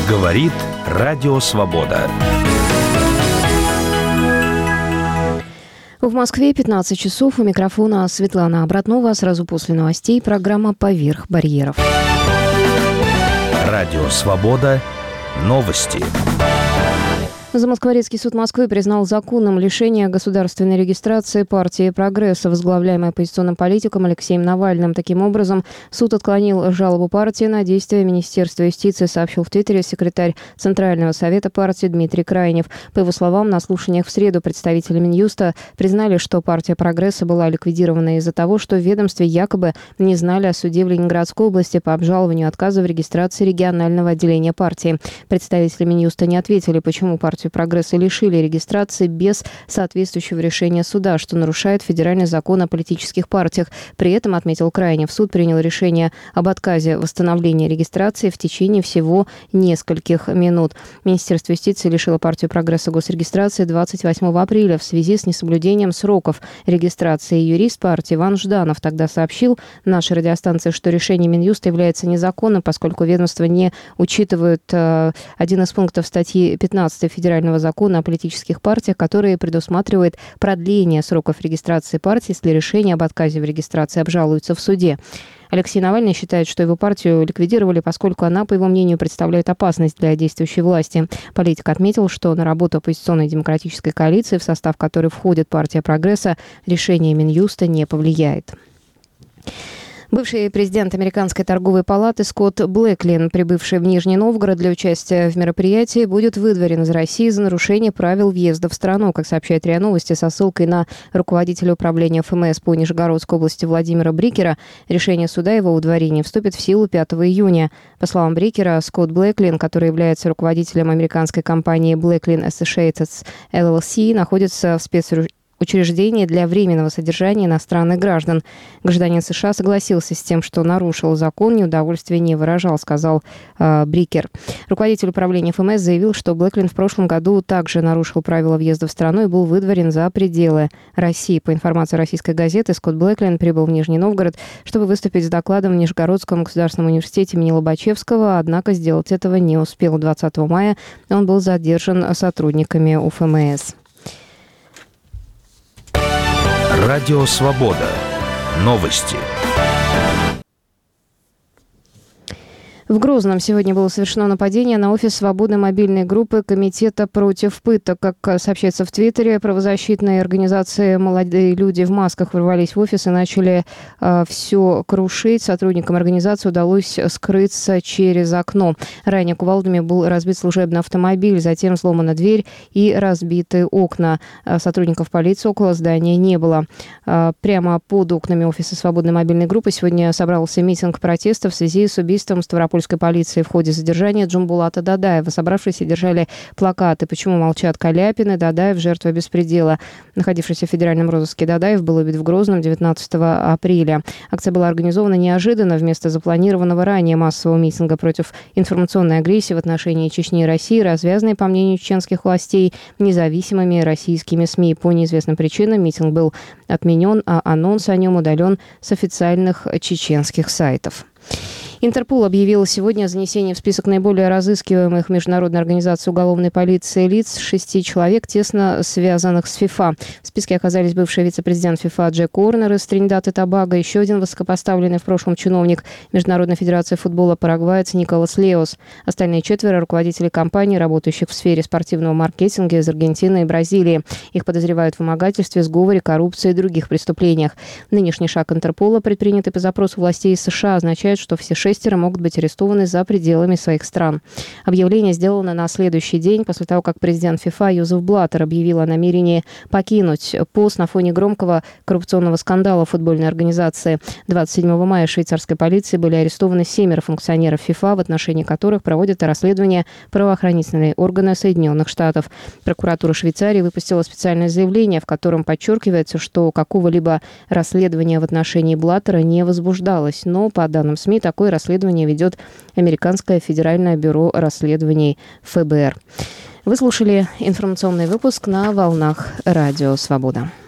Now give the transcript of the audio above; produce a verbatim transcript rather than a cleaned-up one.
Говорит Радио Свобода. В Москве пятнадцать часов. У микрофона Светлана Обратнова. Сразу после новостей программа «Поверх барьеров». Радио Свобода. Новости. Замоскворецкий суд Москвы признал законным лишение государственной регистрации партии «Прогресс», возглавляемой оппозиционным политиком Алексеем Навальным. Таким образом, суд отклонил жалобу партии на действия Министерства юстиции, сообщил в Твиттере секретарь Центрального совета партии Дмитрий Крайнев. По его словам, на слушаниях в среду представители Минюста признали, что партия «Прогресса» была ликвидирована из-за того, что в ведомстве якобы не знали о суде в Ленинградской области по обжалованию отказа в регистрации регионального отделения партии. Представители Минюста не ответили, почему партию «Прогресса» лишили регистрации без соответствующего решения суда, что нарушает федеральный закон о политических партиях. При этом, отметил Крайнев, суд принял решение об отказе восстановления регистрации в течение всего нескольких минут. Министерство юстиции лишило партию «Прогресса» госрегистрации двадцать восьмого апреля в связи с несоблюдением сроков регистрации. Юрист партии Иван Жданов тогда сообщил нашей радиостанции, что решение Минюста является незаконным, поскольку ведомство не учитывает э, один из пунктов статьи пятнадцать Федерального закона о политических партиях, который предусматривает продление сроков регистрации партии, если решение об отказе в регистрации обжалуется в суде. Алексей Навальный считает, что его партию ликвидировали, поскольку она, по его мнению, представляет опасность для действующей власти. Политик отметил, что на работу оппозиционной демократической коалиции, в состав которой входит партия «Прогресса», решение Минюста не повлияет. Бывший президент Американской торговой палаты Скотт Блэклин, прибывший в Нижний Новгород для участия в мероприятии, будет выдворен из России за нарушение правил въезда в страну, как сообщает РИА Новости со ссылкой на руководителя управления ФМС по Нижегородской области Владимира Брикера. Решение суда его удворения вступит в силу пятого июня. По словам Брикера, Скотт Блэклин, который является руководителем американской компании Blacklin Associates эл эл си, находится в спецучреждении учреждение для временного содержания иностранных граждан. Гражданин США согласился с тем, что нарушил закон, неудовольствия не выражал, сказал э, Брикер. Руководитель управления ФМС заявил, что Блэклин в прошлом году также нарушил правила въезда в страну и был выдворен за пределы России. По информации российской газеты, Скотт Блэклин прибыл в Нижний Новгород, чтобы выступить с докладом в Нижегородском государственном университете имени Лобачевского, однако сделать этого не успел. двадцатого мая он был задержан сотрудниками УФМС. Радио Свобода. Новости. В Грозном сегодня было совершено нападение на офис свободной мобильной группы Комитета против пыток. Как сообщается в Твиттере, правозащитные организации «Молодые люди в масках» ворвались в офис и начали э, все крушить. Сотрудникам организации удалось скрыться через окно. Ранее кувалдами был разбит служебный автомобиль, затем сломана дверь и разбиты окна. Сотрудников полиции около здания не было. Э, прямо под окнами офиса свободной мобильной группы сегодня собрался митинг протеста в связи с убийством Ставропольской полиции в ходе задержания Джумбулата Дадаева. Собравшиеся держали плакаты «Почему молчат Каляпин и Дадаев, жертва беспредела». Находившийся в федеральном розыске Дадаев был убит в Грозном девятнадцатого апреля. Акция была организована неожиданно вместо запланированного ранее массового митинга против информационной агрессии в отношении Чечни и России, развязанной, по мнению чеченских властей, независимыми российскими СМИ. По неизвестным причинам митинг был отменен, а анонс о нем удален с официальных чеченских сайтов. Интерпол объявил сегодня о занесении в список наиболее разыскиваемых Международной организацией уголовной полиции лиц шести человек, тесно связанных с ФИФА. В списке оказались бывший вице-президент ФИФА Джек Орнер из Тринидад и Тобаго, еще один высокопоставленный в прошлом чиновник Международной федерации футбола парагваец Николас Леос. Остальные четверо – руководители компаний, работающих в сфере спортивного маркетинга из Аргентины и Бразилии. Их подозревают в вымогательстве, сговоре, коррупции и других преступлениях. Нынешний шаг Интерпола, предпринятый по запросу властей США, означает, что все шесть шестеро могут быть арестованы за пределами своих стран. Объявление сделано на следующий день после того, как президент ФИФА Йозеф Блаттер объявил о намерении покинуть пост на фоне громкого коррупционного скандала в футбольной организации. двадцать седьмого мая швейцарской полицией были арестованы семеро функционеров ФИФА, в отношении которых проводят расследование правоохранительные органы Соединенных Штатов. Прокуратура Швейцарии выпустила специальное заявление, в котором подчеркивается, что какого-либо расследования в отношении Блаттера не возбуждалось. Но, по данным СМИ, такое расследование ведет Американское федеральное бюро расследований ФБР. Вы слушали информационный выпуск на волнах Радио Свобода.